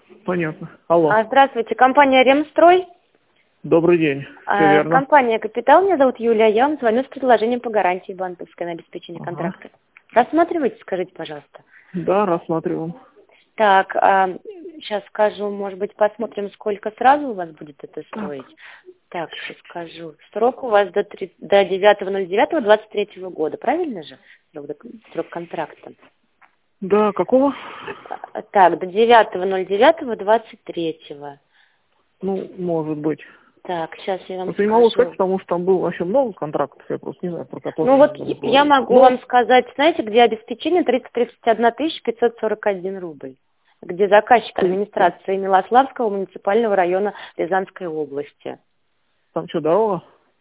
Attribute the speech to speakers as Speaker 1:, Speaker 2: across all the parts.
Speaker 1: Понятно. Алло.
Speaker 2: Здравствуйте, компания «Ремстрой».
Speaker 1: Добрый день. Все верно.
Speaker 2: Компания «Капитал». Меня зовут Юлия. Я вам звоню с предложением по гарантии банковской на обеспечение контракта. Рассматриваете, скажите, пожалуйста.
Speaker 1: Да, рассматриваем.
Speaker 2: Так, сейчас скажу, может быть, посмотрим, сколько сразу у вас будет это стоить. Так, сейчас скажу. Срок у вас до 9.09.23 года, правильно же? Срок контракта.
Speaker 1: Да, какого?
Speaker 2: Так, до 9.09.23.
Speaker 1: Ну, может быть.
Speaker 2: Так, сейчас я вам
Speaker 1: Просто не могу сказать,
Speaker 2: скажу.
Speaker 1: потому что там было вообще много контрактов, я просто не знаю, про которые.
Speaker 2: Ну вот я могу вам сказать, знаете, где обеспечение 331 541 рубль, где заказчик администрации Милославского муниципального района Рязанской области.
Speaker 1: Там что, дорога?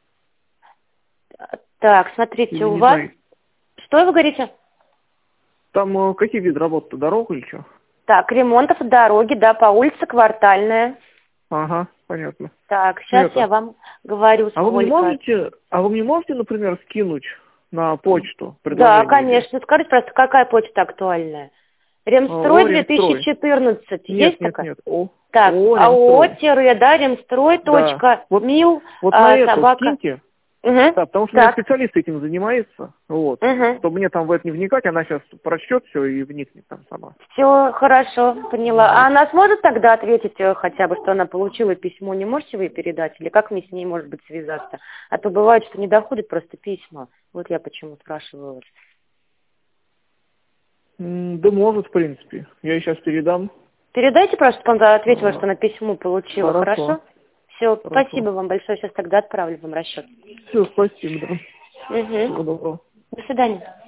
Speaker 2: Так, смотрите,
Speaker 1: Или
Speaker 2: у
Speaker 1: не
Speaker 2: вас...
Speaker 1: знаю.
Speaker 2: Что вы говорите?
Speaker 1: Там какие виды работы? Дорога или что?
Speaker 2: Так, ремонтов дороги, да, по улице Квартальная.
Speaker 1: Ага, понятно.
Speaker 2: Так, сейчас я вам говорю,
Speaker 1: А вы мне
Speaker 2: сколько.
Speaker 1: можете, например, скинуть на почту предложение?
Speaker 2: Да, конечно. Скажите просто, какая почта актуальная? Ремстрой 2014. Есть такая?
Speaker 1: Нет.
Speaker 2: Так, АО-, да, ремстрой,
Speaker 1: Да.
Speaker 2: мил,
Speaker 1: Вот на эту
Speaker 2: собака.
Speaker 1: скиньте.
Speaker 2: Угу.
Speaker 1: Да, потому что у меня специалист этим занимается, вот.
Speaker 2: Угу.
Speaker 1: Чтобы мне там в это не вникать, она сейчас прочтет все и вникнет там сама.
Speaker 2: Все, хорошо, поняла. А она сможет тогда ответить хотя бы, что она получила письмо? Не можете вы передать? Или как мне с ней, может быть, связаться? А то бывает, что не доходит просто письма. Вот я почему спрашиваю вас.
Speaker 1: Да может, в принципе. Я ей сейчас передам.
Speaker 2: Передайте просто, чтобы она ответила, что она письмо получила. Хорошо? Все,
Speaker 1: Хорошо.
Speaker 2: спасибо вам большое. Сейчас тогда отправлю вам расчет.
Speaker 1: Все, спасибо, да.
Speaker 2: Угу.
Speaker 1: Всего доброго.
Speaker 2: До свидания.